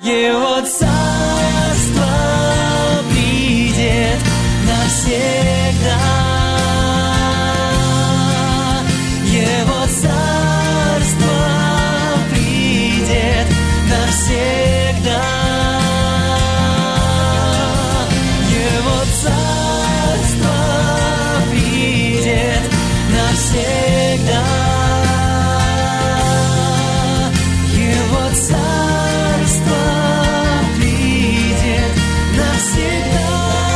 Его царство придет навсегда. Его царство придет навсегда. Его царство придет навсегда. Его царство придет навсегда.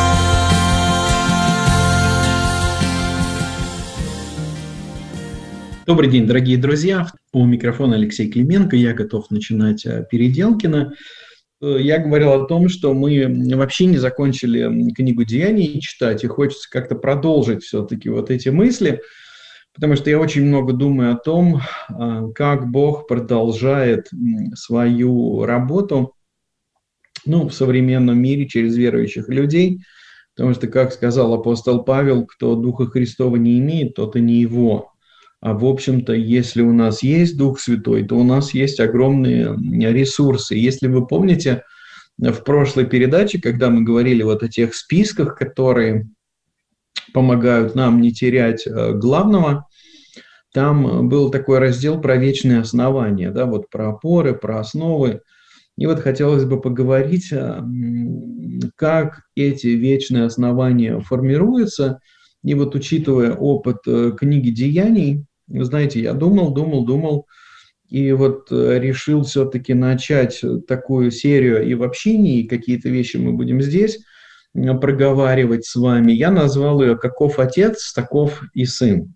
Добрый день, дорогие друзья. У микрофона Алексей Клименко. Я готов начинать Переделкино. Я говорил о том, что мы вообще не закончили книгу Деяний читать, и хочется как-то продолжить все-таки вот эти мысли, потому что я очень много думаю о том, как Бог продолжает свою работу в современном мире через верующих людей, потому что, как сказал апостол Павел, кто Духа Христова не имеет, тот и не его. А в общем-то, если у нас есть Дух Святой, то у нас есть огромные ресурсы. Если вы помните, в прошлой передаче, когда мы говорили вот о тех списках, которые помогают нам не терять главного, там был такой раздел про вечные основания, да, вот про опоры, про основы. И вот хотелось бы поговорить, как эти вечные основания формируются. И вот учитывая опыт книги Деяний, вы знаете, я думал, и вот решил все-таки начать такую серию и в общении, и какие-то вещи мы будем здесь проговаривать с вами. Я назвал ее «Каков отец, таков и сын».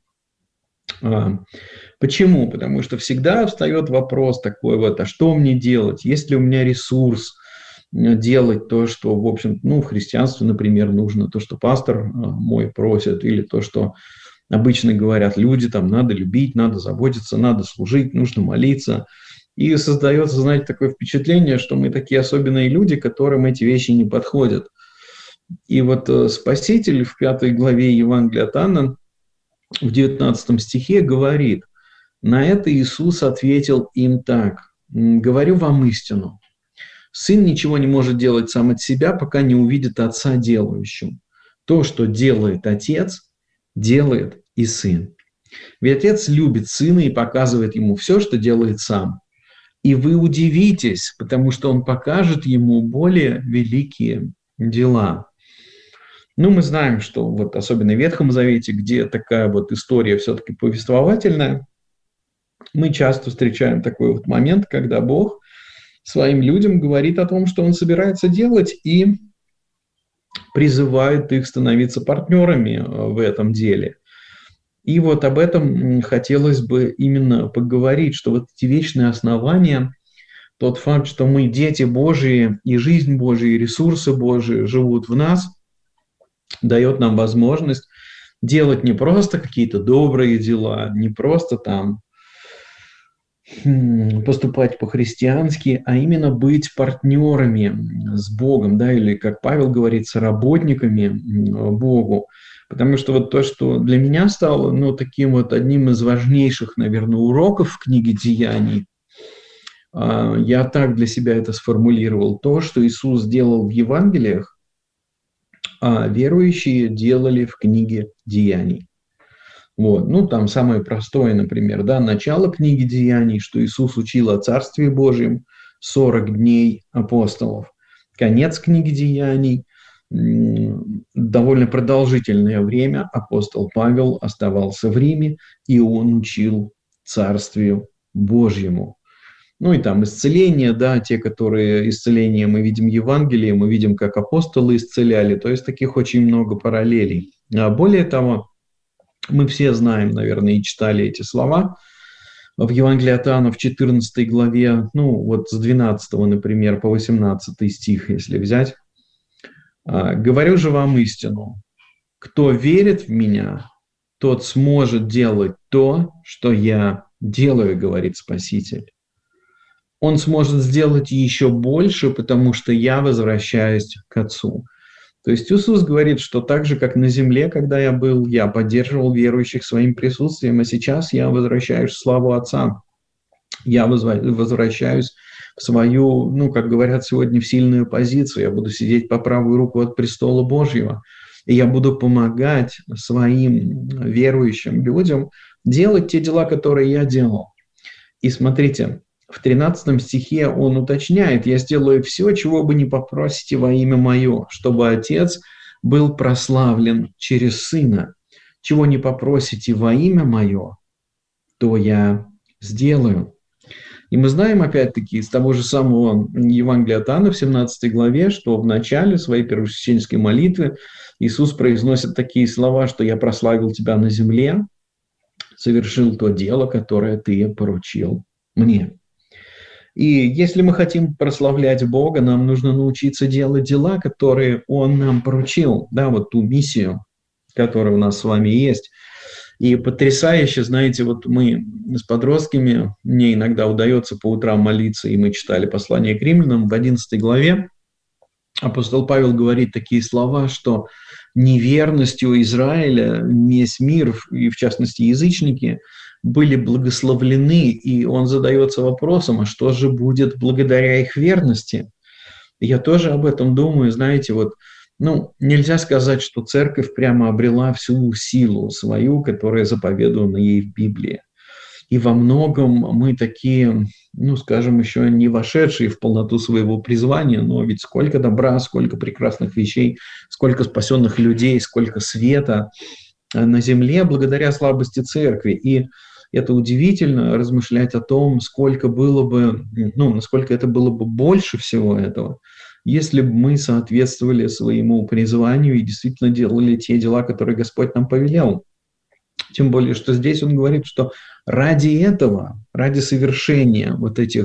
Почему? Потому что всегда встает вопрос такой вот, а что мне делать? Есть ли у меня ресурс делать то, что, в общем, в христианстве, например, нужно, то, что пастор мой просит, или то, что обычно говорят люди, там, надо любить, надо заботиться, надо служить, нужно молиться. И создается, знаете, такое впечатление, что мы такие особенные люди, которым эти вещи не подходят. И вот Спаситель в 5 главе Евангелия от Иоанна, в 19 стихе говорит: «На это Иисус ответил им так: говорю вам истину. Сын ничего не может делать сам от себя, пока не увидит Отца делающим. То, что делает Отец, делает и Сын. Ведь Отец любит Сына и показывает Ему все, что делает Сам. И вы удивитесь, потому что Он покажет Ему более великие дела». Мы знаем, что вот особенно в Ветхом Завете, где такая вот история все-таки повествовательная, мы часто встречаем такой вот момент, когда Бог своим людям говорит о том, что Он собирается делать, и призывает их становиться партнерами в этом деле. И вот об этом хотелось бы именно поговорить, что вот эти вечные основания, тот факт, что мы дети Божии, и жизнь Божия, и ресурсы Божии живут в нас, дает нам возможность делать не просто какие-то добрые дела, не просто там поступать по-христиански, а именно быть партнерами с Богом, да, или, как Павел говорит, соработниками Богу. Потому что вот то, что для меня стало, таким вот одним из важнейших, наверное, уроков в книге Деяний, я так для себя это сформулировал: то, что Иисус делал в Евангелиях, верующие делали в книге Деяний. Вот. Там самое простое, например, начало книги Деяний, что Иисус учил о Царстве Божьем 40 дней апостолов. Конец книги Деяний, довольно продолжительное время апостол Павел оставался в Риме, и он учил Царствию Божьему. И там исцеления, те, которые исцеления мы видим в Евангелии, мы видим, как апостолы исцеляли, то есть таких очень много параллелей. А более того, мы все знаем, наверное, и читали эти слова в Евангелии от Иоанна в 14 главе, вот с 12, например, по 18 стих, если взять. «Говорю же вам истину, кто верит в Меня, тот сможет делать то, что Я делаю, говорит Спаситель. Он сможет сделать еще больше, потому что Я возвращаюсь к Отцу». То есть Иисус говорит, что так же, как на земле, когда я был, я поддерживал верующих своим присутствием, а сейчас я возвращаюсь в славу Отца. Я возвращаюсь в свою, как говорят сегодня, в сильную позицию. Я буду сидеть по правую руку от престола Божьего. И я буду помогать своим верующим людям делать те дела, которые я делал. И смотрите, в 13 стихе он уточняет: «Я сделаю все, чего бы не попросите во имя мое, чтобы Отец был прославлен через Сына. Чего не попросите во имя мое, то я сделаю». И мы знаем, опять-таки, из того же самого Евангелия от Иоанна в 17 главе, что в начале своей первосвященнической молитвы Иисус произносит такие слова, что «Я прославил тебя на земле, совершил то дело, которое ты поручил мне». И если мы хотим прославлять Бога, нам нужно научиться делать дела, которые Он нам поручил, вот ту миссию, которая у нас с вами есть. И потрясающе, знаете, вот мы с подростками, мне иногда удается по утрам молиться, и мы читали послание к римлянам в 11 главе, апостол Павел говорит такие слова, что неверностью Израиля весь мир, и в частности язычники, были благословлены, и он задается вопросом, а что же будет благодаря их верности? И я тоже об этом думаю, знаете, нельзя сказать, что церковь прямо обрела всю силу свою, которая заповедована ей в Библии. И во многом мы такие, скажем, еще не вошедшие в полноту своего призвания, но ведь сколько добра, сколько прекрасных вещей, сколько спасенных людей, сколько света на земле благодаря слабости церкви. И это удивительно размышлять о том, насколько это было бы больше всего этого, если бы мы соответствовали своему призванию и действительно делали те дела, которые Господь нам повелел. Тем более, что здесь он говорит, что ради этого, ради совершения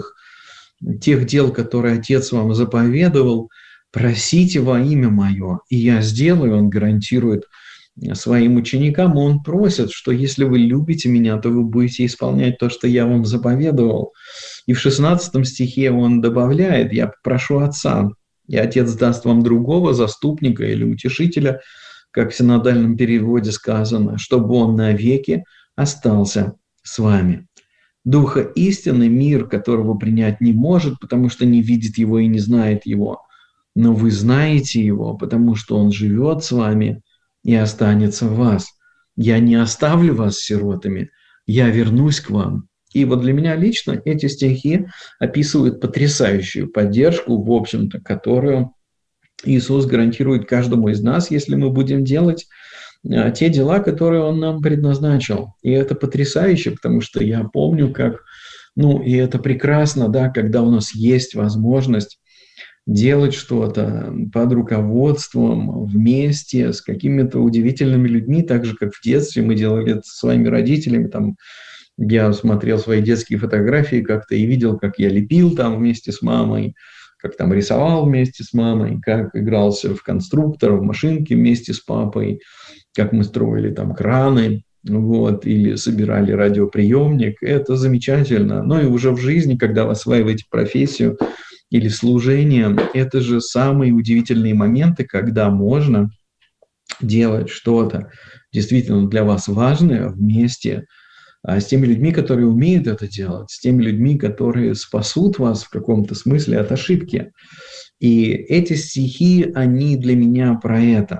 тех дел, которые Отец вам заповедовал, просите во имя Мое, и я сделаю. Он гарантирует своим ученикам, он просит, что если вы любите Меня, то вы будете исполнять то, что я вам заповедовал. И в 16 стихе он добавляет: «Я попрошу Отца, и Отец даст вам другого заступника или утешителя», как в синодальном переводе сказано, «чтобы он навеки остался с вами». Духа истины мир, которого принять не может, потому что не видит его и не знает его. Но вы знаете его, потому что он живет с вами и останется в вас. Я не оставлю вас сиротами, я вернусь к вам. И для меня лично эти стихи описывают потрясающую поддержку, в общем-то, которую Иисус гарантирует каждому из нас, если мы будем делать те дела, которые Он нам предназначил. И это потрясающе, потому что я помню, и это прекрасно, когда у нас есть возможность делать что-то под руководством, вместе с какими-то удивительными людьми, так же, как в детстве мы делали это со своими родителями. Я смотрел свои детские фотографии как-то и видел, как я лепил вместе с мамой, как рисовал вместе с мамой, как игрался в конструктор, в машинке вместе с папой, как мы строили краны, или собирали радиоприемник. Это замечательно. Но и уже в жизни, когда вы осваиваете профессию или служение, это же самые удивительные моменты, когда можно делать что-то действительно для вас важное вместе с теми людьми, которые умеют это делать, с теми людьми, которые спасут вас в каком-то смысле от ошибки. И эти стихи, они для меня про это.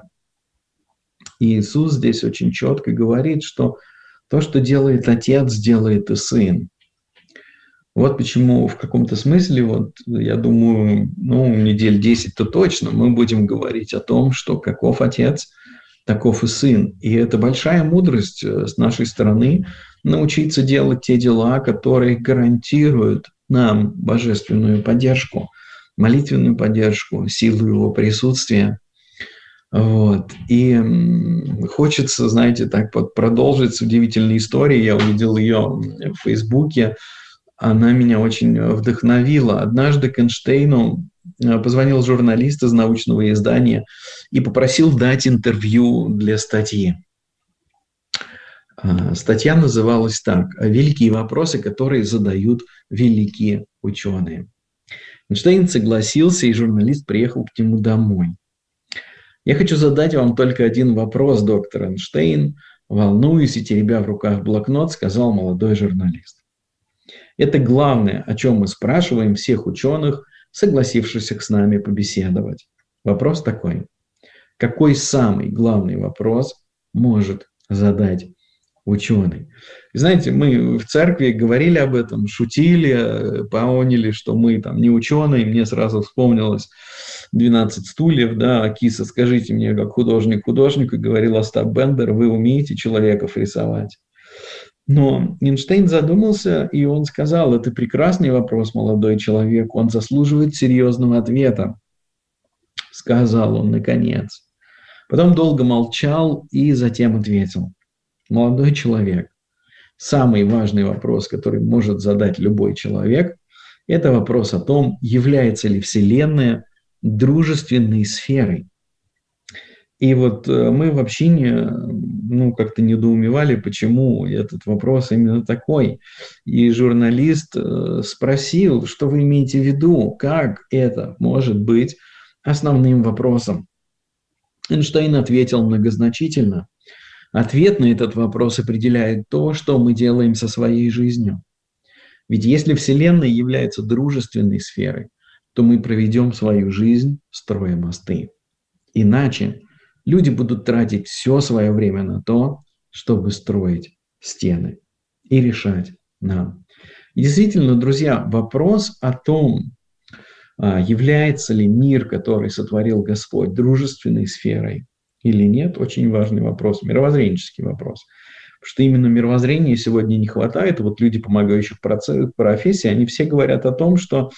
И Иисус здесь очень четко говорит, что то, что делает Отец, делает и Сын. Вот почему в каком-то смысле, я думаю, недель 10-то точно мы будем говорить о том, что каков Отец, таков и Сын. И это большая мудрость с нашей стороны научиться делать те дела, которые гарантируют нам божественную поддержку, молитвенную поддержку, силу Его присутствия. И хочется, знаете, продолжить с удивительной историей. Я увидел ее в Фейсбуке. Она меня очень вдохновила. Однажды к Эйнштейну позвонил журналист из научного издания и попросил дать интервью для статьи. Статья называлась так: «Великие вопросы, которые задают великие ученые». Эйнштейн согласился, и журналист приехал к нему домой. «Я хочу задать вам только один вопрос, доктор Эйнштейн», волнуясь и теребя в руках блокнот, сказал молодой журналист. Это главное, о чем мы спрашиваем всех ученых, согласившихся с нами побеседовать. Вопрос такой. Какой самый главный вопрос может задать ученый? Знаете, мы в церкви говорили об этом, шутили, поняли, что мы там не ученые. Мне сразу вспомнилось 12 стульев, да, Киса, скажите мне, как художник художнику, говорил Остап Бендер, вы умеете человеков рисовать? Но Эйнштейн задумался, и он сказал, это прекрасный вопрос, молодой человек, он заслуживает серьезного ответа, сказал он наконец. Потом долго молчал и затем ответил. Молодой человек, самый важный вопрос, который может задать любой человек, это вопрос о том, является ли Вселенная дружественной сферой. И вот мы в общине как-то недоумевали, почему этот вопрос именно такой. И журналист спросил, что вы имеете в виду, как это может быть основным вопросом. Эйнштейн ответил многозначительно. Ответ на этот вопрос определяет то, что мы делаем со своей жизнью. Ведь если Вселенная является дружественной сферой, то мы проведем свою жизнь, строя мосты. Иначе люди будут тратить все свое время на то, чтобы строить стены и решать нам. И действительно, друзья, вопрос о том, является ли мир, который сотворил Господь, дружественной сферой или нет, очень важный вопрос, мировоззренческий вопрос. Потому что именно мировоззрения сегодня не хватает. Вот люди, помогающие в профессии, они все говорят о том, что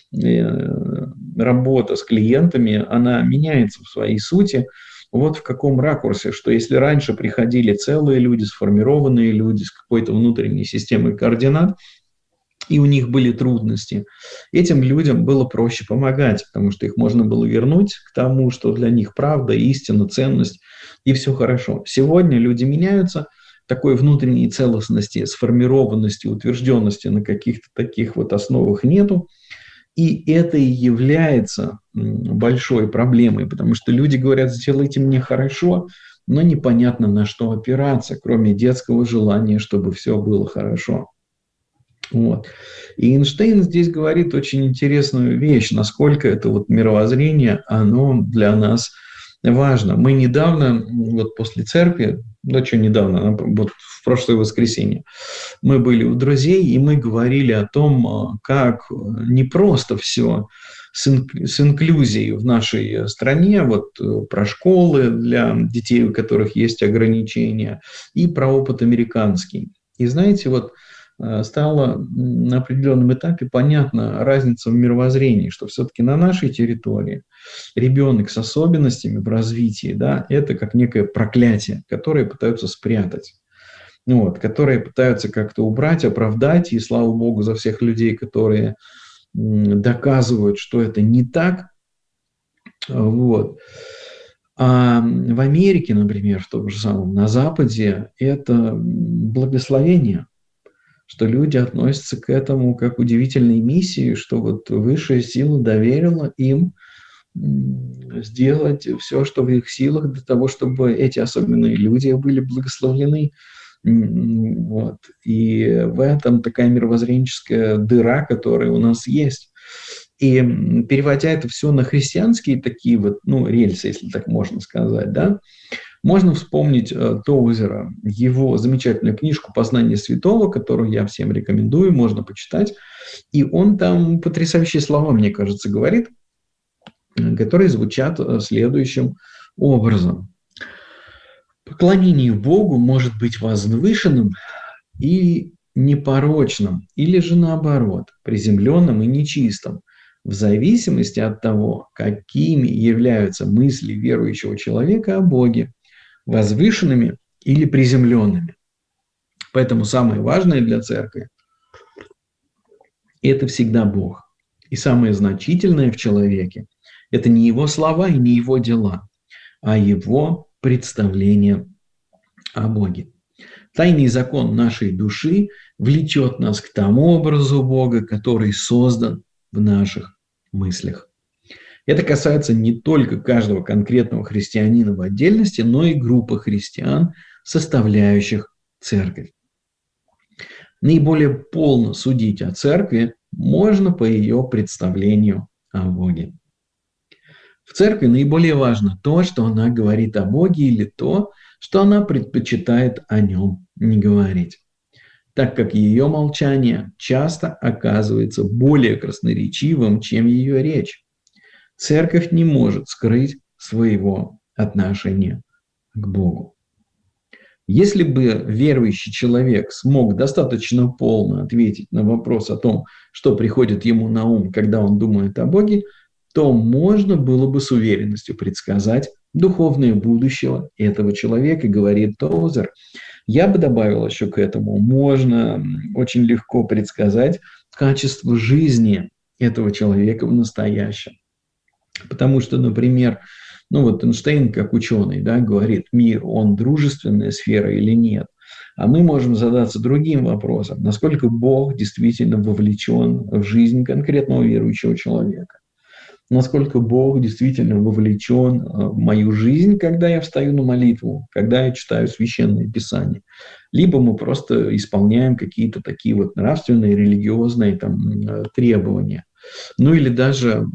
работа с клиентами, она меняется в своей сути. Вот в каком ракурсе, что если раньше приходили целые люди, сформированные люди с какой-то внутренней системой координат, и у них были трудности, этим людям было проще помогать, потому что их можно было вернуть к тому, что для них правда, истина, ценность, и все хорошо. Сегодня люди меняются, такой внутренней целостности, сформированности, утвержденности на каких-то таких вот основах нету, и это и является большой проблемой, потому что люди говорят, сделайте мне хорошо, но непонятно на что опираться, кроме детского желания, чтобы все было хорошо. Вот. И Эйнштейн здесь говорит очень интересную вещь, насколько это вот мировоззрение, оно для нас важно. Мы недавно, вот после церкви, недавно, вот в прошлое воскресенье, мы были у друзей, и мы говорили о том, как непросто все с инклюзией в нашей стране, вот про школы для детей, у которых есть ограничения, и про опыт американский. И знаете, вот стало на определенном этапе понятна разница в мировоззрении, что все-таки на нашей территории ребенок с особенностями в развитии, да, это как некое проклятие, которое пытаются спрятать, которые пытаются как-то убрать, оправдать, и слава богу за всех людей, которые доказывают, что это не так. Вот. А в Америке, например, в том же самом, на Западе, это благословение, что люди относятся к этому как к удивительной миссии, что вот высшая сила доверила им сделать все, что в их силах для того, чтобы эти особенные люди были благословлены. Вот. И в этом такая мировоззренческая дыра, которая у нас есть. И переводя это все на христианские такие вот, рельсы, если так можно сказать, да, можно вспомнить Тоузера, его замечательную книжку «Познание святого», которую я всем рекомендую, можно почитать. И он там потрясающие слова, мне кажется, говорит, которые звучат следующим образом. Поклонение Богу может быть возвышенным и непорочным, или же наоборот, приземленным и нечистым, в зависимости от того, какими являются мысли верующего человека о Боге, возвышенными или приземленными. Поэтому самое важное для церкви – это всегда Бог. И самое значительное в человеке – это не его слова и не его дела, а его представление о Боге. Тайный закон нашей души влечет нас к тому образу Бога, который создан в наших мыслях. Это касается не только каждого конкретного христианина в отдельности, но и группы христиан, составляющих церковь. Наиболее полно судить о церкви можно по ее представлению о Боге. В церкви наиболее важно то, что она говорит о Боге, или то, что она предпочитает о нем не говорить, так как ее молчание часто оказывается более красноречивым, чем ее речь. Церковь не может скрыть своего отношения к Богу. Если бы верующий человек смог достаточно полно ответить на вопрос о том, что приходит ему на ум, когда он думает о Боге, то можно было бы с уверенностью предсказать духовное будущее этого человека, говорит Тозер. Я бы добавил еще к этому, можно очень легко предсказать качество жизни этого человека в настоящем. Потому что, например, Эйнштейн, как ученый, говорит, мир, он дружественная сфера или нет. А мы можем задаться другим вопросом, насколько Бог действительно вовлечен в жизнь конкретного верующего человека. Насколько Бог действительно вовлечен в мою жизнь, когда я встаю на молитву, когда я читаю Священное Писание. Либо мы просто исполняем какие-то такие нравственные, религиозные требования. Или даже,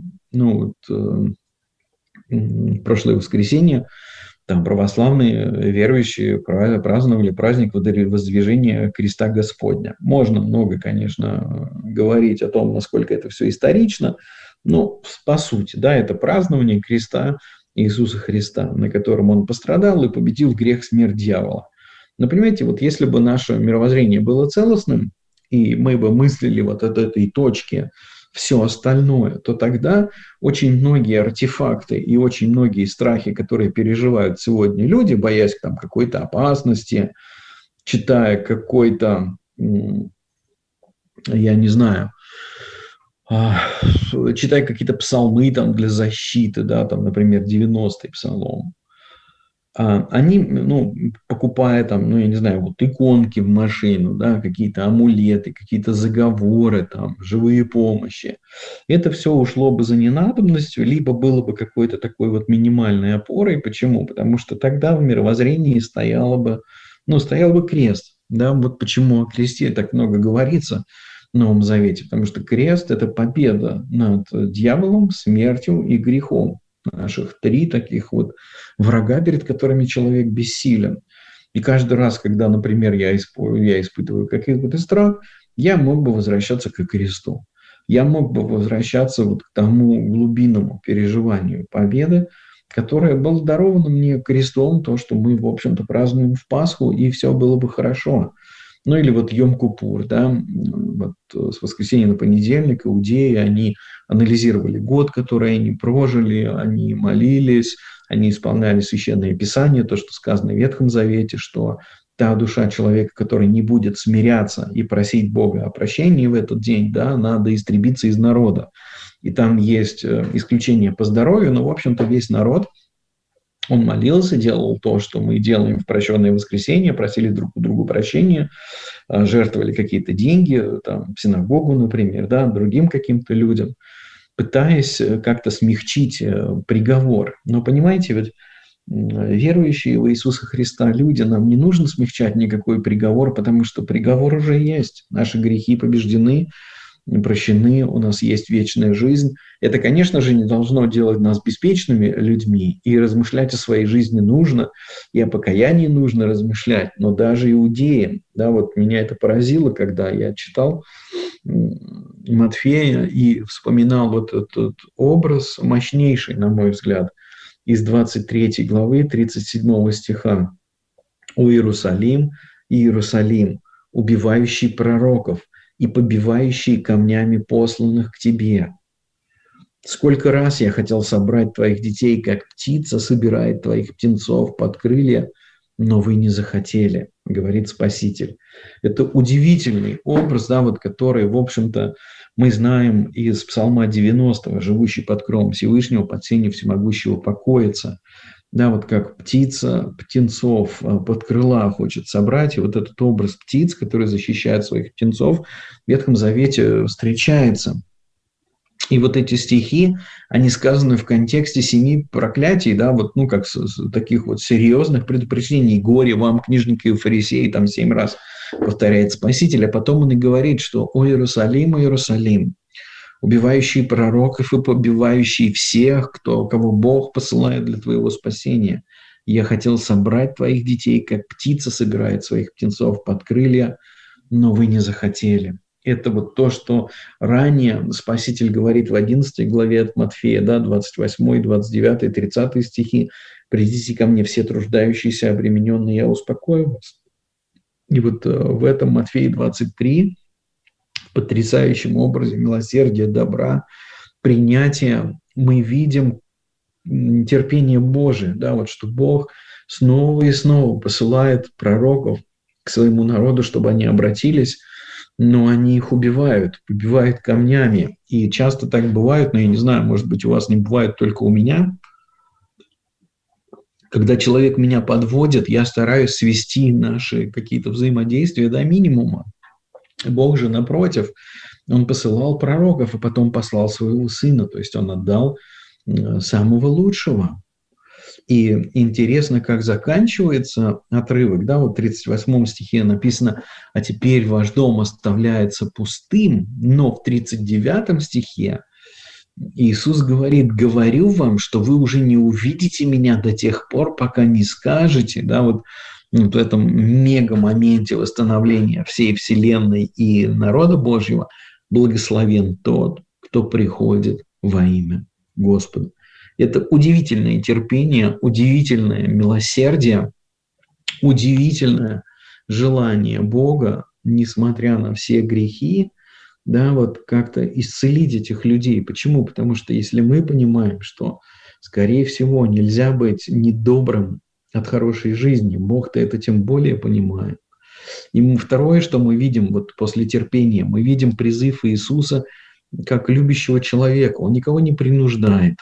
прошлое воскресенье православные верующие праздновали праздник Воздвижения Креста Господня. Можно много, конечно, говорить о том, насколько это все исторично, но по сути, это празднование креста Иисуса Христа, на котором Он пострадал и победил грех, смерть, дьявола. Но понимаете, если бы наше мировоззрение было целостным, и мы бы мыслили от этой точки все остальное, то тогда очень многие артефакты и очень многие страхи, которые переживают сегодня люди, боясь какой-то опасности, читая какой-то, я не знаю, читая какие-то псалмы для защиты, например, 90-й псалом, они, покупая я не знаю, иконки в машину, какие-то амулеты, какие-то заговоры, живые помощи, это все ушло бы за ненадобностью, либо было бы какой-то такой минимальной опорой. Почему? Потому что тогда в мировоззрении стоял бы крест. Почему о кресте так много говорится в Новом Завете, потому что крест – это победа над дьяволом, смертью и грехом. Наших три таких врага, перед которыми человек бессилен. И каждый раз, когда, например, я испытываю какой-то страх, я мог бы возвращаться к кресту. Я мог бы возвращаться к тому глубинному переживанию победы, которое было даровано мне крестом, то, что мы, в общем-то, празднуем в Пасху, и все было бы хорошо. Или Йом-Купур, с воскресенья на понедельник иудеи, они анализировали год, который они прожили, они молились, они исполняли Священное Писание, то, что сказано в Ветхом Завете, что та душа человека, которая не будет смиряться и просить Бога о прощении в этот день, надо истребиться из народа. И там есть исключение по здоровью, но, в общем-то, весь народ, он молился, делал то, что мы делаем в прощенное воскресенье, просили друг у друга прощения, жертвовали какие-то деньги, в синагогу, например, другим каким-то людям, пытаясь как-то смягчить приговор. Но понимаете, верующие в Иисуса Христа люди, нам не нужно смягчать никакой приговор, потому что приговор уже есть. Наши грехи побеждены, прощены, у нас есть вечная жизнь. Это, конечно же, не должно делать нас беспечными людьми, и размышлять о своей жизни нужно, и о покаянии нужно размышлять, но даже иудеям, меня это поразило, когда я читал Матфея и вспоминал этот образ, мощнейший, на мой взгляд, из 23 главы 37 стиха. «О Иерусалим, Иерусалим, убивающий пророков и побивающий камнями посланных к тебе. Сколько раз я хотел собрать твоих детей, как птица собирает твоих птенцов под крылья, но вы не захотели», говорит Спаситель. Это удивительный образ, который, в общем-то, мы знаем из Псалма 90, живущий под кровом Всевышнего, под сенью всемогущего покоится. Как птица птенцов под крыла хочет собрать. И этот образ птиц, который защищает своих птенцов, в Ветхом Завете встречается. И вот эти стихи, они сказаны в контексте 7 проклятий, да, вот, ну, как таких вот серьезных предупреждений. Горе вам, книжники и фарисеи, там 7 раз повторяет Спаситель, а потом он и говорит, что «О Иерусалим, Иерусалим, убивающий пророков и побивающий всех, кого Бог посылает для твоего спасения. Я хотел собрать твоих детей, как птица собирает своих птенцов под крылья, но вы не захотели». Это вот то, что ранее Спаситель говорит в 11 главе от Матфея, да, 28, 29, 30 стихи. «Придите ко мне все труждающиеся, обремененные, я успокою вас». И вот в этом Матфея 23 в потрясающем образе милосердия, добра, принятия мы видим терпение Божие, да, вот что Бог снова и снова посылает пророков к своему народу, чтобы они обратились, но они их убивают камнями. И часто так бывает, но я не знаю, может быть, у вас не бывает, только у меня. Когда человек меня подводит, я стараюсь свести наши какие-то взаимодействия до минимума. Бог же, напротив, он посылал пророков, а потом послал своего сына, то есть он отдал самого лучшего. И интересно, как заканчивается отрывок, да, вот в 38 стихе написано: «А теперь ваш дом оставляется пустым», но в 39 стихе Иисус говорит: «Говорю вам, что вы уже не увидите меня до тех пор, пока не скажете», да, вот в этом мега-моменте восстановления всей вселенной и народа Божьего: «Благословен тот, кто приходит во имя Господа». Это удивительное терпение, удивительное милосердие, удивительное желание Бога, несмотря на все грехи, да, вот как-то исцелить этих людей. Почему? Потому что если мы понимаем, что, скорее всего, нельзя быть недобрым от хорошей жизни, Бог-то это тем более понимает. И второе, что мы видим вот после терпения, мы видим призыв Иисуса как любящего человека. Он никого не принуждает.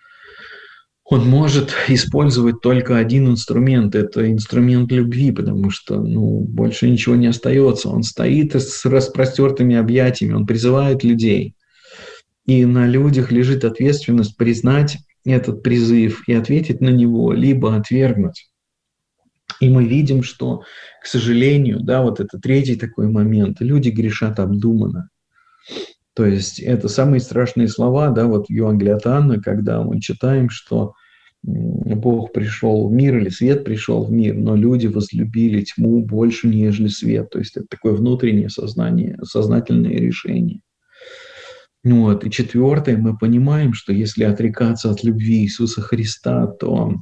Он может использовать только один инструмент, это инструмент любви, потому что больше ничего не остается. Он стоит с распростертыми объятиями, он призывает людей. И на людях лежит ответственность признать этот призыв и ответить на него, либо отвергнуть. И мы видим, что, к сожалению, да, вот это третий такой момент, люди грешат обдуманно. То есть это самые страшные слова, да, вот в Евангелии от Иоанна, когда мы читаем, что Бог пришел в мир, или свет пришел в мир, но люди возлюбили тьму больше, нежели свет. То есть это такое внутреннее сознание, сознательное решение. Вот. И четвертое, мы понимаем, что если отрекаться от любви Иисуса Христа, то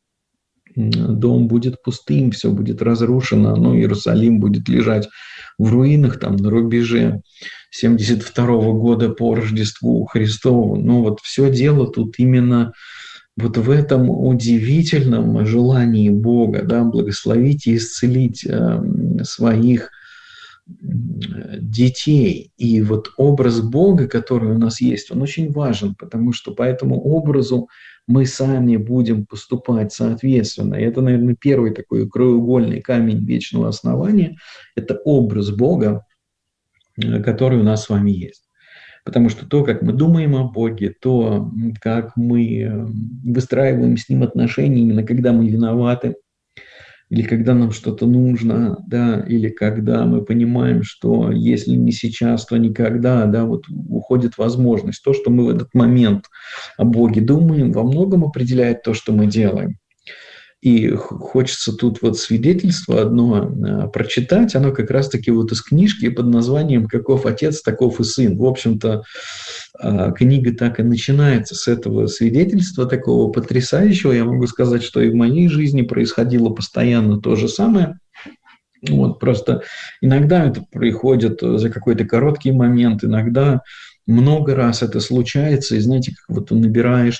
дом будет пустым, все будет разрушено, Иерусалим будет лежать в руинах, там, на рубеже 72-го года по Рождеству Христову. Вот все дело тут именно вот в этом удивительном желании Бога, да, благословить и исцелить своих детей. И вот образ Бога, который у нас есть, он очень важен, потому что по этому образу мы сами будем поступать соответственно. И это, наверное, первый такой краеугольный камень вечного основания. Это образ Бога, который у нас с вами есть. Потому что то, как мы думаем о Боге, то, как мы выстраиваем с Ним отношения, именно когда мы виноваты, или когда нам что-то нужно, да, или когда мы понимаем, что если не сейчас, то никогда, да, вот уходит возможность. То, что мы в этот момент о Боге думаем, во многом определяет то, что мы делаем. И хочется тут вот свидетельство одно прочитать, оно как раз-таки вот из книжки под названием «Каков отец, таков и сын». В общем-то, книга так и начинается с этого свидетельства, такого потрясающего. Я могу сказать, что и в моей жизни происходило постоянно то же самое. Вот, просто иногда это происходит за какой-то короткий момент, иногда много раз это случается, и знаете, как вот ты набираешь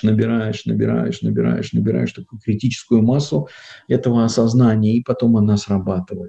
такую критическую массу этого осознания, и потом она срабатывает.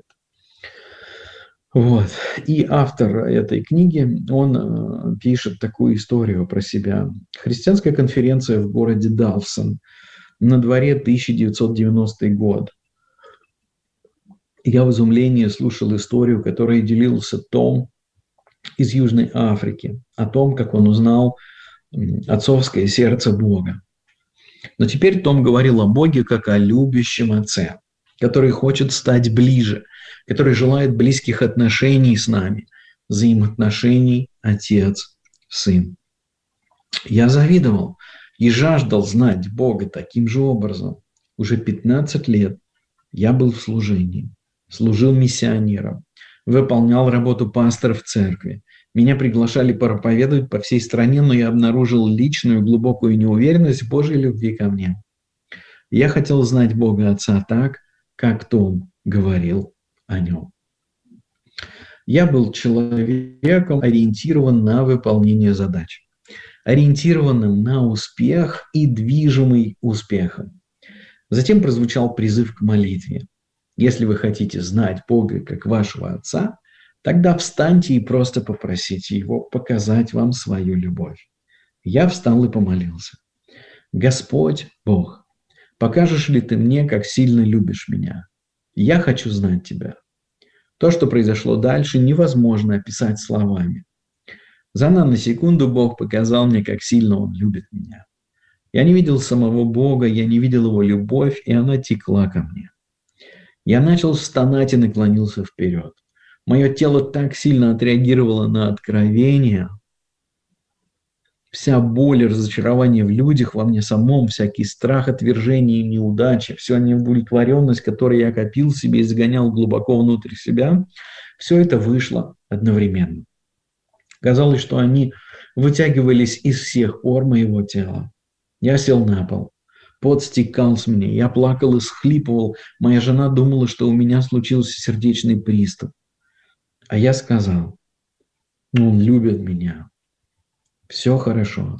Вот. И автор этой книги, он пишет такую историю про себя. Христианская конференция в городе Далсон, на дворе 1990 год. Я в изумлении слушал историю, которой делился Том из Южной Африки, о том, как он узнал отцовское сердце Бога. Но теперь Том говорил о Боге как о любящем отце, который хочет стать ближе, который желает близких отношений с нами, взаимоотношений отец-сын. Я завидовал и жаждал знать Бога таким же образом. Уже 15 лет я был в служении, служил миссионером, выполнял работу пастора в церкви. Меня приглашали проповедовать по всей стране, но я обнаружил личную глубокую неуверенность в Божьей любви ко мне. Я хотел знать Бога Отца так, как Том говорил о нем. Я был человеком, ориентирован на выполнение задач, ориентированным на успех и движимый успехом. Затем прозвучал призыв к молитве. Если вы хотите знать Бога как вашего Отца, тогда встаньте и просто попросите Его показать вам свою любовь. Я встал и помолился. Господь Бог, покажешь ли ты мне, как сильно любишь меня? Я хочу знать Тебя. То, что произошло дальше, невозможно описать словами. За наносекунду Бог показал мне, как сильно Он любит меня. Я не видел самого Бога, я не видел Его любовь, и она текла ко мне. Я начал стонать и наклонился вперед. Мое тело так сильно отреагировало на откровение. Вся боль и разочарование в людях, во мне самом, всякий страх отвержения и неудачи, вся неудовлетворенность, которую я копил себе и загонял глубоко внутрь себя, все это вышло одновременно. Казалось, что они вытягивались из всех пор моего тела. Я сел на пол. Пот стекал с меня. Я плакал и схлипывал. Моя жена думала, что у меня случился сердечный приступ. А я сказал, Он любит меня. Все хорошо.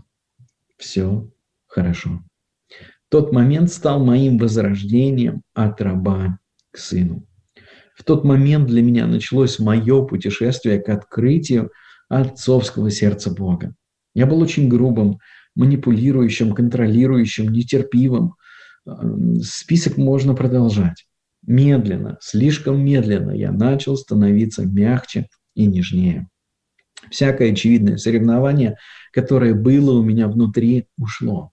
Все хорошо. Тот момент стал моим возрождением от раба к сыну. В тот момент для меня началось мое путешествие к открытию отцовского сердца Бога. Я был очень грубым, манипулирующим, контролирующим, нетерпивым. Список можно продолжать. Медленно, слишком медленно я начал становиться мягче и нежнее. Всякое очевидное соревнование, которое было у меня внутри, ушло.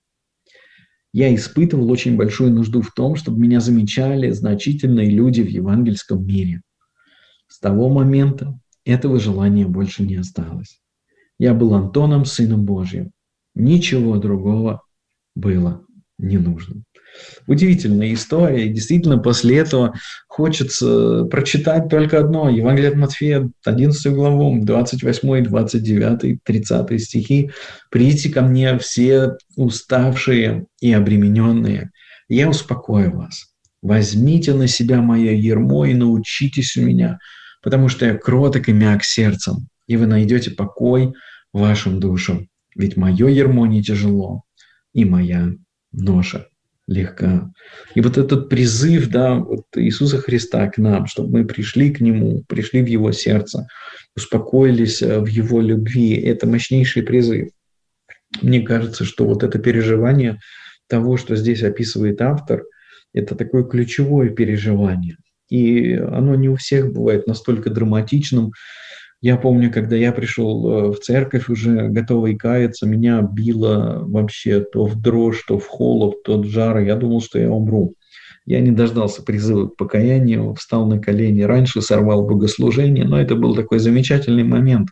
Я испытывал очень большую нужду в том, чтобы меня замечали значительные люди в евангельском мире. С того момента этого желания больше не осталось. Я был Антоном, Сыном Божьим. Ничего другого было не нужно. Удивительная история. И действительно, после этого хочется прочитать только одно. Евангелие от Матфея, 11 главу, 28, 29, 30 стихи. «Придите ко мне все уставшие и обремененные, я успокою вас. Возьмите на себя мое ярмо и научитесь у меня, потому что я кроток и мягк сердцем, и вы найдете покой вашим душам. Ведь мое ярмо не тяжело, и моя ноша легка». И вот этот призыв, да, вот Иисуса Христа к нам, чтобы мы пришли к Нему, пришли в Его сердце, успокоились в Его любви, это мощнейший призыв. Мне кажется, что вот это переживание того, что здесь описывает автор, это такое ключевое переживание. И оно не у всех бывает настолько драматичным. Я помню, когда я пришел в церковь, уже готовый каяться, меня било вообще то в дрожь, то в холод, то в жар. Я думал, что я умру. Я не дождался призыва к покаянию, встал на колени раньше, сорвал богослужение, но это был такой замечательный момент.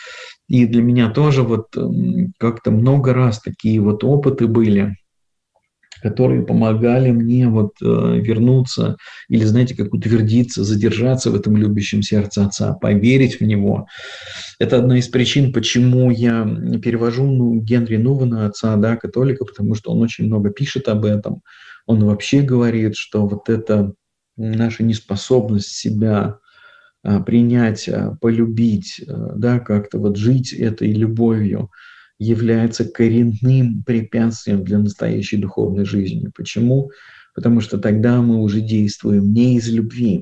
И для меня тоже вот как-то много раз такие вот опыты были, которые помогали мне вот вернуться или, знаете, как утвердиться, задержаться в этом любящем сердце Отца, поверить в Него. Это одна из причин, почему я перевожу Генри Нувена, отца, да, католика, потому что он очень много пишет об этом. Он вообще говорит, что вот эта наша неспособность себя принять, полюбить, да, как-то вот жить этой любовью, является коренным препятствием для настоящей духовной жизни. Почему? Потому что тогда мы уже действуем не из любви.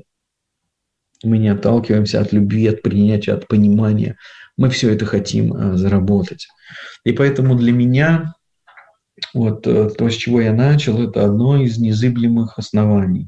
Мы не отталкиваемся от любви, от принятия, от понимания. Мы все это хотим заработать. И поэтому для меня вот то, с чего я начал, это одно из незыблемых оснований.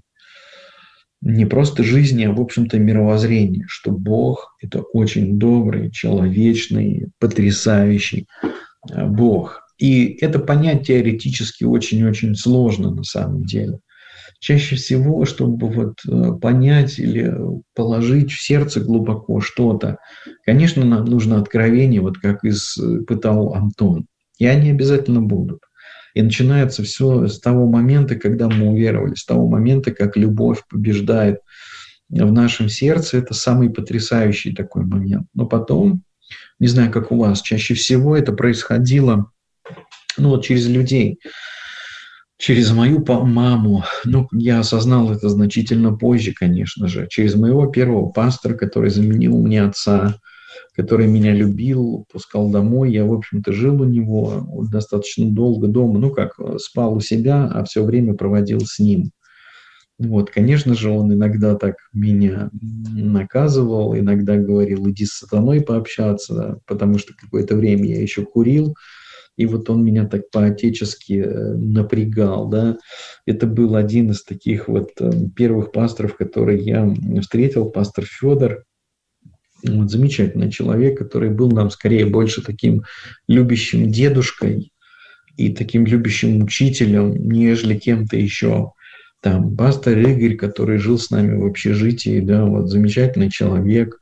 Не просто жизни, а, в общем-то, мировоззрения, что Бог – это очень добрый, человечный, потрясающий Бог. И это понять теоретически очень-очень сложно на самом деле. Чаще всего, чтобы вот понять или положить в сердце глубоко что-то, конечно, нам нужно откровение, вот как испытал Антон. И они обязательно будут. И начинается все с того момента, когда мы уверовали, с того момента, как любовь побеждает в нашем сердце. Это самый потрясающий такой момент. Но потом, не знаю, как у вас, чаще всего это происходило через людей. Через мою маму, я осознал это значительно позже, конечно же, через моего первого пастора, который заменил мне отца, который меня любил, пускал домой. Я, в общем-то, жил у него достаточно долго дома, спал у себя, а все время проводил с ним. Конечно же, он иногда так меня наказывал, иногда говорил, иди с сатаной пообщаться, потому что какое-то время я еще курил. И вот он меня так по-отечески напрягал, да. Это был один из таких вот первых пасторов, который я встретил, пастор Федор. Замечательный человек, который был нам скорее больше таким любящим дедушкой и таким любящим учителем, нежели кем-то еще. Там пастор Игорь, который жил с нами в общежитии, да, замечательный человек.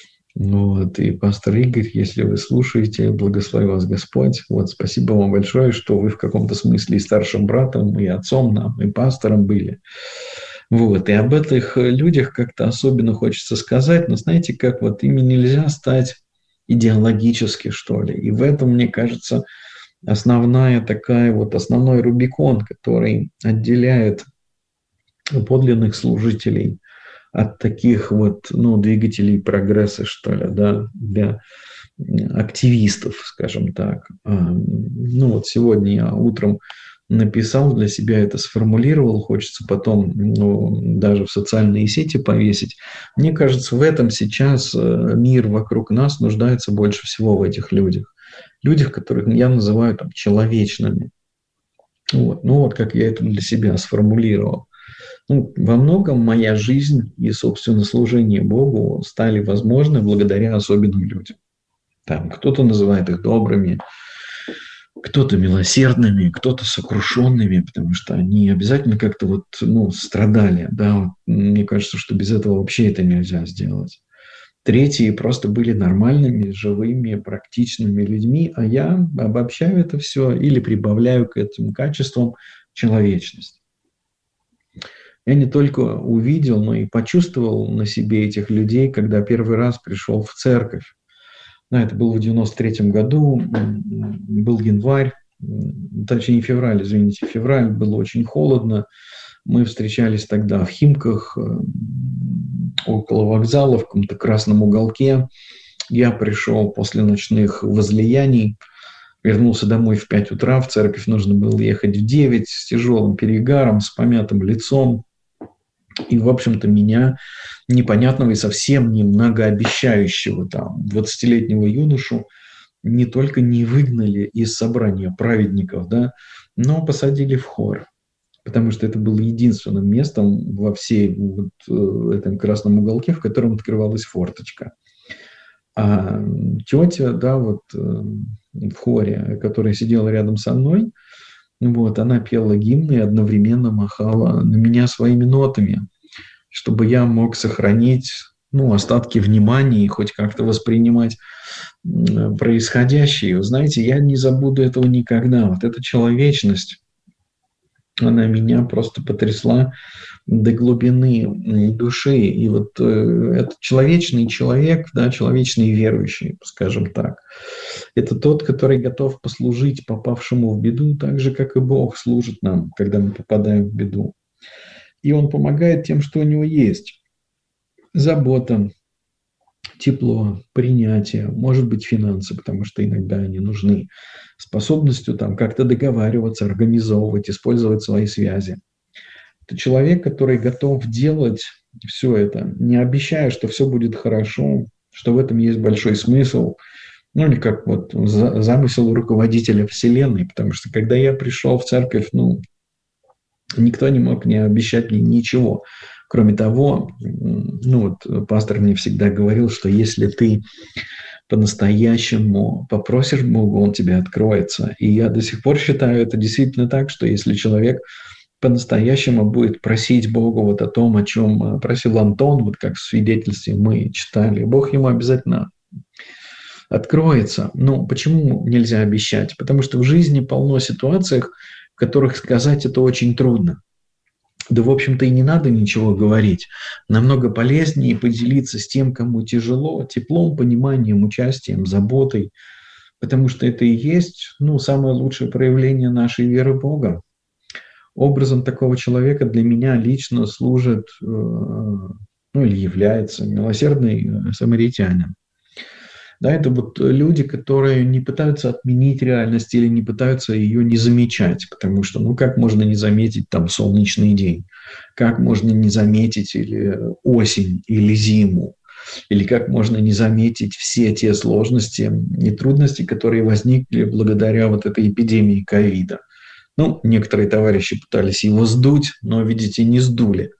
И пастор Игорь, если вы слушаете, благослови вас Господь. Спасибо вам большое, что вы в каком-то смысле и старшим братом, и отцом нам, и пастором были. И об этих людях как-то особенно хочется сказать, но знаете, как ими нельзя стать идеологически, что ли. И в этом, мне кажется, основной Рубикон, который отделяет подлинных служителей от таких двигателей прогресса, что ли, да, для активистов, скажем так. Сегодня я утром написал для себя это, сформулировал, хочется потом даже в социальные сети повесить. Мне кажется, в этом сейчас мир вокруг нас нуждается больше всего в этих людях. Людях, которых я называю человечными. Как я это для себя сформулировал. Во многом моя жизнь и, собственно, служение Богу стали возможны благодаря особенным людям. Кто-то называет их добрыми, кто-то милосердными, кто-то сокрушенными, потому что они обязательно как-то страдали. Да? Мне кажется, что без этого вообще это нельзя сделать. Третьи просто были нормальными, живыми, практичными людьми, а я обобщаю это все или прибавляю к этим качествам человечность. Я не только увидел, но и почувствовал на себе этих людей, когда первый раз пришел в церковь. Это было в 93-м году, был январь, точнее февраль, извините, февраль, было очень холодно. Мы встречались тогда в Химках, около вокзала, в каком-то красном уголке. Я пришел после ночных возлияний, вернулся домой в 5 утра, в церковь нужно было ехать в 9, с тяжелым перегаром, с помятым лицом. И, в общем-то, меня, непонятного и совсем не многообещающего 20-летнего юношу, не только не выгнали из собрания праведников, да, но посадили в хор. Потому что это было единственным местом во всей этом красном уголке, в котором открывалась форточка. А тетя, в хоре, которая сидела рядом со мной, она пела гимн и одновременно махала на меня своими нотами, чтобы я мог сохранить остатки внимания и хоть как-то воспринимать происходящее. Вы знаете, я не забуду этого никогда. Эта человечность, она меня просто потрясла до глубины души. И этот человечный человек, да, человечный верующий, скажем так, это тот, который готов послужить попавшему в беду, так же, как и Бог служит нам, когда мы попадаем в беду. И Он помогает тем, что у Него есть. Забота, тепло, принятие, может быть, финансы, потому что иногда они нужны, способностью как-то договариваться, организовывать, использовать свои связи. Это человек, который готов делать все это, не обещая, что все будет хорошо, что в этом есть большой смысл, или как замысел руководителя Вселенной, потому что когда я пришел в церковь, никто не мог мне обещать мне ничего. Кроме того, пастор мне всегда говорил, что если ты по-настоящему попросишь Бога, Он тебе откроется. И я до сих пор считаю это действительно так, что если человек по-настоящему будет просить Бога вот о том, о чем просил Антон, вот как в свидетельстве мы читали, Бог ему обязательно откроется. Но почему нельзя обещать? Потому что в жизни полно ситуаций, в которых сказать это очень трудно. Да, в общем-то, и не надо ничего говорить. Намного полезнее поделиться с тем, кому тяжело, теплом, пониманием, участием, заботой, потому что это и есть, самое лучшее проявление нашей веры в Бога. Образом такого человека для меня лично служит, или является милосердный самаритянин. Да, это вот люди, которые не пытаются отменить реальность или не пытаются ее не замечать, потому что, как можно не заметить там солнечный день, как можно не заметить или осень, или зиму, или как можно не заметить все те сложности и трудности, которые возникли благодаря вот этой эпидемии ковида. Некоторые товарищи пытались его сдуть, но, видите, не сдули.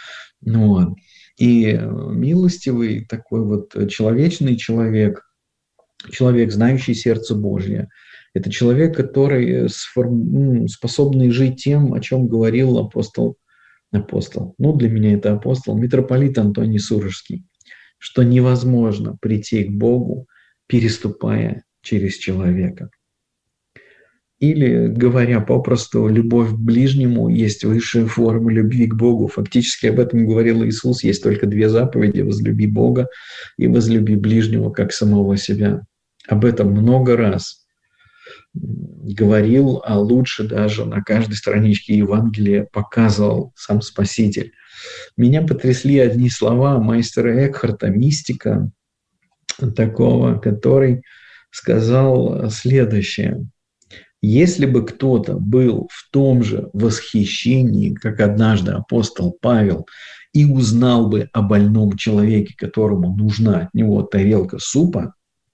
И милостивый такой вот человечный человек, знающий сердце Божье. Это человек, который способный жить тем, о чем говорил апостол. Для меня это апостол, митрополит Антоний Сурожский, что невозможно прийти к Богу, переступая через человека. Или, говоря попросту, любовь к ближнему есть высшая форма любви к Богу. Фактически об этом говорил Иисус. Есть только две заповеди: возлюби Бога и возлюби ближнего, как самого себя. Об этом много раз говорил, а лучше даже на каждой страничке Евангелия показывал сам Спаситель. Меня потрясли одни слова мастера Экхарта, мистика такого, который сказал следующее. Если бы кто-то был в том же восхищении, как однажды апостол Павел, и узнал бы о больном человеке, которому нужна от него тарелка супа,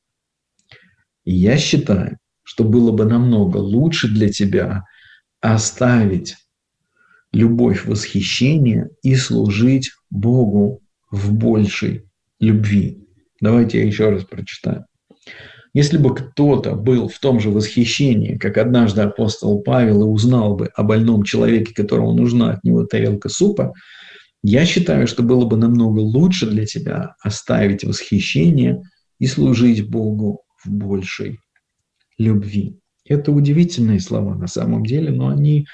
я считаю, что было бы намного лучше для тебя оставить любовь восхищения и служить Богу в большей любви. Давайте я еще раз прочитаю. Если бы кто-то был в том же восхищении, как однажды апостол Павел, и узнал бы о больном человеке, которому нужна от него тарелка супа, я считаю, что было бы намного лучше для тебя оставить восхищение и служить Богу в большей любви. Это удивительные слова на самом деле, но они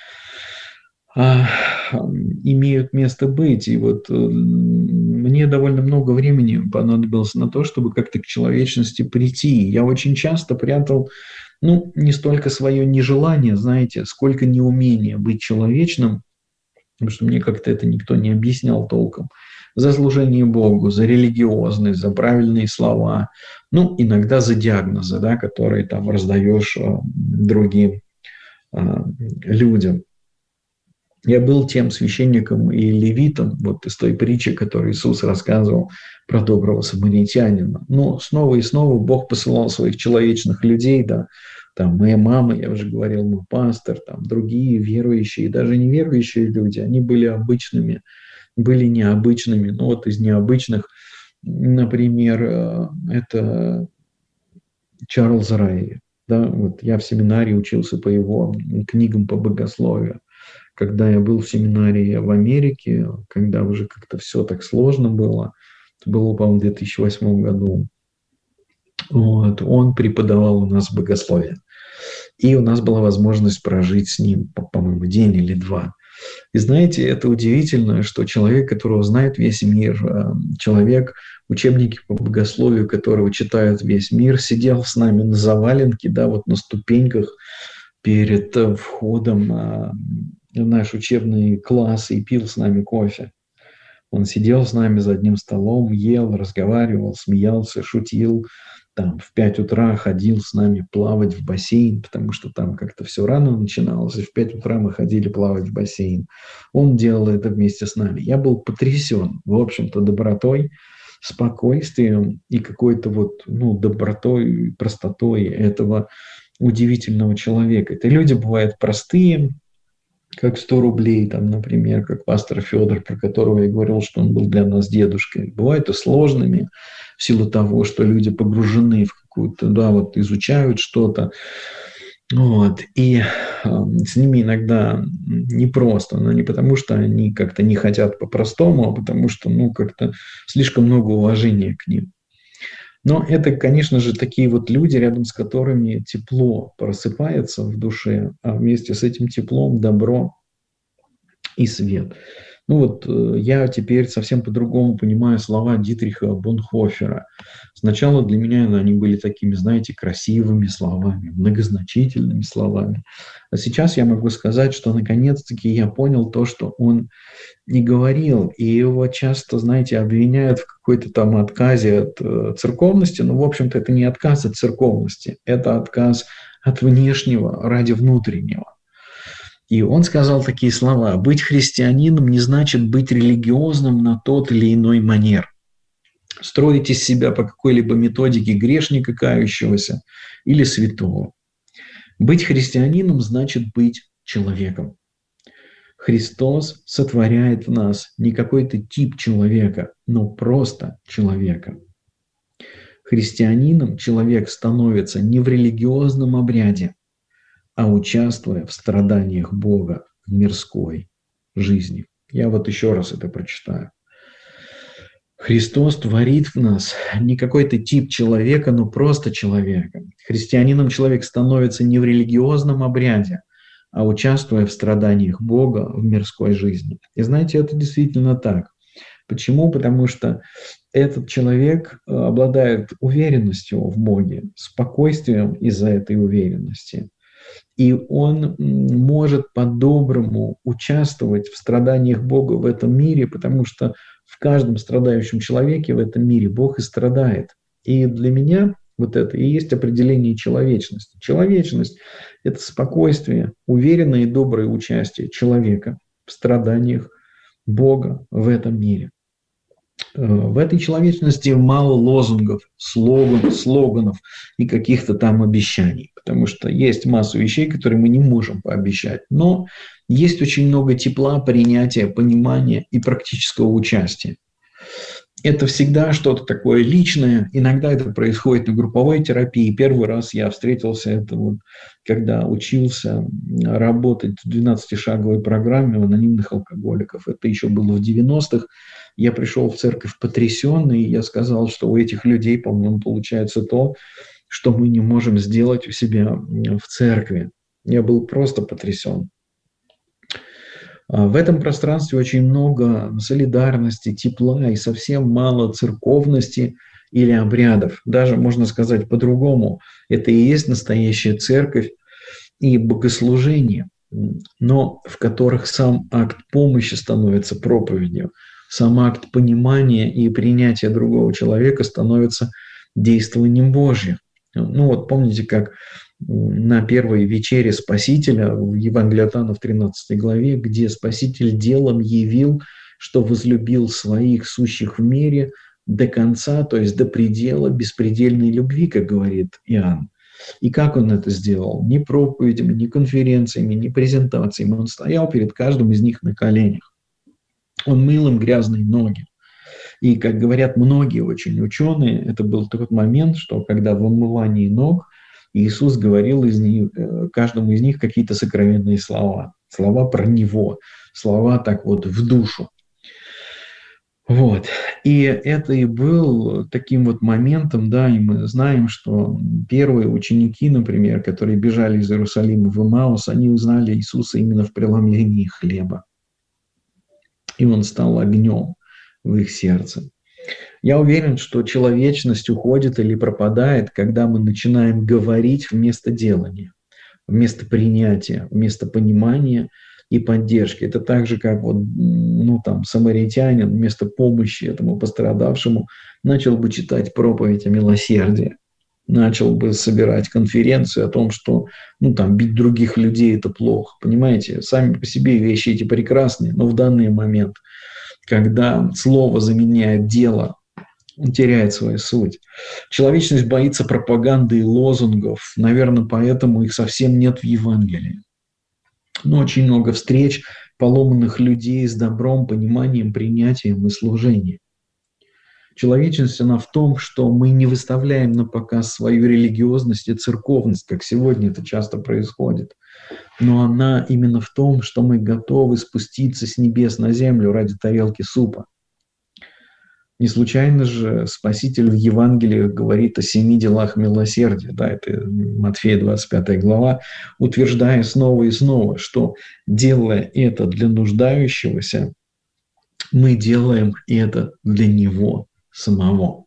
имеют место быть. И вот мне довольно много времени понадобилось на то, чтобы как-то к человечности прийти. Я очень часто прятал, не столько свое нежелание, знаете, сколько неумение быть человечным, потому что мне как-то это никто не объяснял толком. За служение Богу, за религиозность, за правильные слова, иногда за диагнозы, да, которые там раздаешь другим людям. Я был тем священником и левитом, вот из той притчи, которую Иисус рассказывал про доброго самаритянина. Но снова и снова Бог посылал своих человечных людей, да, там моя мама, я уже говорил, мой пастор, там другие верующие, даже неверующие люди, они были обычными, были необычными. Из необычных, например, это Чарльз Райли. Да, вот я в семинарии учился по его книгам по богословию. Когда я был в семинарии в Америке, когда уже как-то все так сложно было, это было, по-моему, в 2008 году, он преподавал у нас богословие. И у нас была возможность прожить с ним, по-моему, день или два. И знаете, это удивительно, что человек, которого знает весь мир, человек, учебники по богословию, которого читают весь мир, сидел с нами на заваленке, да, вот на ступеньках перед входом в наш учебный класс и пил с нами кофе. Он сидел с нами за одним столом, ел, разговаривал, смеялся, шутил. Там в 5 утра ходил с нами плавать в бассейн, потому что там как-то все рано начиналось, и в 5 утра мы ходили плавать в бассейн. Он делал это вместе с нами. Я был потрясен, в общем-то, добротой, спокойствием и какой-то добротой, простотой этого удивительного человека. Это люди бывают простые, как 100 рублей, там, например, как пастор Федор, про которого я говорил, что он был для нас дедушкой. Бывают и сложными в силу того, что люди погружены в какую-то, да, вот изучают что-то. Вот. И с ними иногда непросто, но не потому, что они как-то не хотят по-простому, а потому что, ну, как-то слишком много уважения к ним. Но это, конечно же, такие вот люди, рядом с которыми тепло просыпается в душе, а вместе с этим теплом добро и свет. Ну вот я теперь совсем по-другому понимаю слова Дитриха Бонхофера. Сначала для меня они были такими, знаете, красивыми словами, многозначительными словами. А сейчас я могу сказать, что наконец-таки я понял то, что он не говорил, и его часто, знаете, обвиняют в какой-то там отказе от церковности, но, в общем-то, это не отказ от церковности, это отказ от внешнего ради внутреннего. И он сказал такие слова: «Быть христианином не значит быть религиозным на тот или иной манер. Строить из себя по какой-либо методике грешника, кающегося или святого. Быть христианином значит быть человеком. Христос сотворяет в нас не какой-то тип человека, но просто человека. Христианином человек становится не в религиозном обряде, а участвуя в страданиях Бога в мирской жизни». Я вот еще раз это прочитаю. Христос творит в нас не какой-то тип человека, но просто человека. Христианином человек становится не в религиозном обряде, а участвуя в страданиях Бога в мирской жизни. И знаете, это действительно так. Почему? Потому что этот человек обладает уверенностью в Боге, спокойствием из-за этой уверенности. И он может по-доброму участвовать в страданиях Бога в этом мире, потому что в каждом страдающем человеке в этом мире Бог и страдает. И для меня вот это и есть определение человечности. Человечность – это спокойствие, уверенное и доброе участие человека в страданиях Бога в этом мире. В этой человечности мало лозунгов, слоганов и каких-то там обещаний, потому что есть масса вещей, которые мы не можем пообещать, но есть очень много тепла, принятия, понимания и практического участия. Это всегда что-то такое личное, иногда это происходит на групповой терапии. Первый раз я встретился, это вот, когда учился работать в 12-шаговой программе у анонимных алкоголиков. Это еще было в 90-х. Я пришел в церковь потрясенный, и я сказал, что у этих людей, по-моему, получается то, что мы не можем сделать у себя в церкви. Я был просто потрясен. В этом пространстве очень много солидарности, тепла и совсем мало церковности или обрядов. Даже, можно сказать по-другому, это и есть настоящая церковь и богослужение, но в которых сам акт помощи становится проповедью, сам акт понимания и принятия другого человека становится действованием Божьим. Ну вот помните, как на первой вечере Спасителя в Евангелии от Иоанна в 13 главе, где Спаситель делом явил, что возлюбил своих сущих в мире до конца, то есть до предела беспредельной любви, как говорит Иоанн. И как он это сделал? Ни проповедями, ни конференциями, ни презентациями. Он стоял перед каждым из них на коленях. Он мыл им грязные ноги. И, как говорят многие очень ученые, это был тот момент, что когда в омывании ног Иисус говорил каждому из них какие-то сокровенные слова. Слова про Него, слова так вот в душу. Вот. И это и был таким вот моментом, да, и мы знаем, что первые ученики, например, которые бежали из Иерусалима в Эмаус, они узнали Иисуса именно в преломлении хлеба. И Он стал огнем в их сердце. Я уверен, что человечность уходит или пропадает, когда мы начинаем говорить вместо делания, вместо принятия, вместо понимания и поддержки. Это так же, как вот, самаритянин вместо помощи этому пострадавшему начал бы читать проповедь о милосердии, начал бы собирать конференцию о том, что бить других людей – это плохо. Понимаете, сами по себе вещи эти прекрасные, но в данный момент, когда слово заменяет дело, он теряет свою суть. Человечность боится пропаганды и лозунгов. Наверное, поэтому их совсем нет в Евангелии. Но очень много встреч поломанных людей с добром, пониманием, принятием и служением. Человечность, она в том, что мы не выставляем на показ свою религиозность и церковность, как сегодня это часто происходит. Но она именно в том, что мы готовы спуститься с небес на землю ради тарелки супа. Не случайно же Спаситель в Евангелии говорит о 7 делах милосердия, да, это Матфея 25 глава, утверждая снова и снова, что делая это для нуждающегося, мы делаем это для него самого.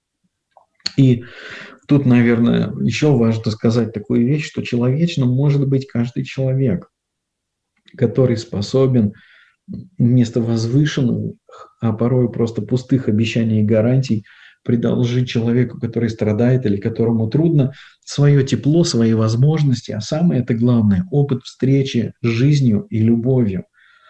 И тут, наверное, еще важно сказать такую вещь, что человечным может быть каждый человек, который способен вместо возвышенных, а порой просто пустых обещаний и гарантий предложить человеку, который страдает или которому трудно, свое тепло, свои возможности, а самое это главное – опыт встречи с жизнью и любовью.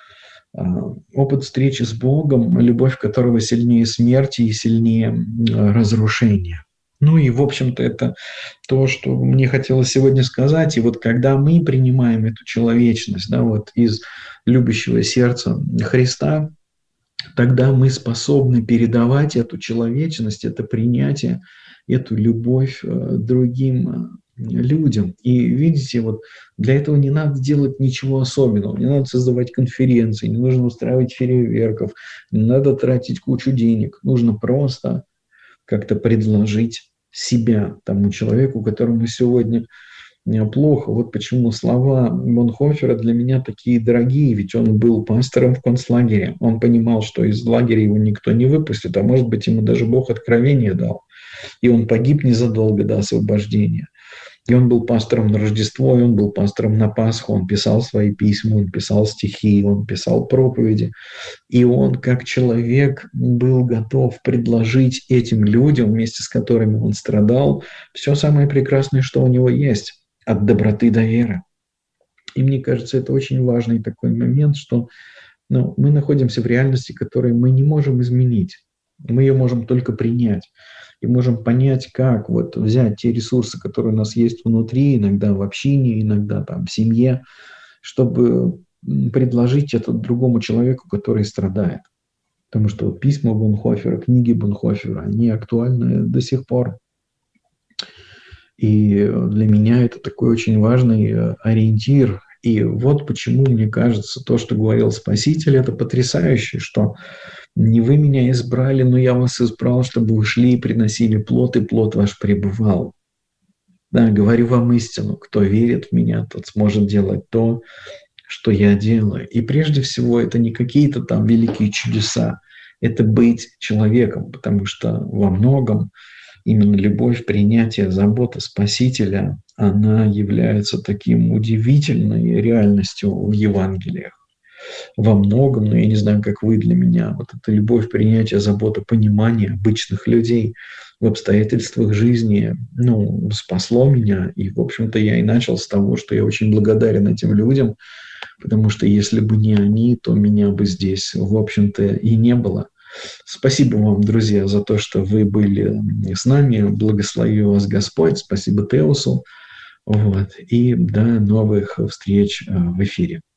Опыт встречи с Богом, любовь которого сильнее смерти и сильнее разрушения. Ну и, в общем-то, это то, что мне хотелось сегодня сказать. И вот когда мы принимаем эту человечность, да, вот из любящего сердца Христа, тогда мы способны передавать эту человечность, это принятие, эту любовь другим людям. И видите, вот для этого не надо делать ничего особенного, не надо создавать конференции, не нужно устраивать фейерверков, не надо тратить кучу денег, нужно просто как-то предложить себя тому человеку, которому сегодня плохо. Вот почему слова Бонхофера для меня такие дорогие, ведь он был пастором в концлагере. Он понимал, что из лагеря его никто не выпустит, а может быть, ему даже Бог откровение дал. И он погиб незадолго до освобождения. И он был пастором на Рождество, и он был пастором на Пасху, он писал свои письма, он писал стихи, он писал проповеди. И он, как человек, был готов предложить этим людям, вместе с которыми он страдал, все самое прекрасное, что у него есть, от доброты до веры. И мне кажется, это очень важный такой момент, что мы находимся в реальности, которую мы не можем изменить. Мы ее можем только принять. И можем понять, как вот взять те ресурсы, которые у нас есть внутри, иногда в общине, иногда там в семье, чтобы предложить это другому человеку, который страдает. Потому что вот письма Бонхофера, книги Бонхофера, они актуальны до сих пор. И для меня это такой очень важный ориентир. И вот почему, мне кажется, то, что говорил Спаситель, это потрясающе, что не вы меня избрали, но я вас избрал, чтобы вы шли и приносили плод, и плод ваш пребывал. Да, говорю вам истину, кто верит в меня, тот сможет делать то, что я делаю. И прежде всего это не какие-то там великие чудеса, это быть человеком, потому что во многом именно любовь, принятие, забота Спасителя, она является таким удивительной реальностью в Евангелиях. Во многом, но я не знаю, как вы для меня, вот эта любовь, принятие, забота, понимание обычных людей в обстоятельствах жизни, спасло меня. И, в общем-то, я и начал с того, что я очень благодарен этим людям, потому что если бы не они, то меня бы здесь, в общем-то, и не было. Спасибо вам, друзья, за то, что вы были с нами. Благослови вас Господь. Спасибо Теосу. И до новых встреч в эфире.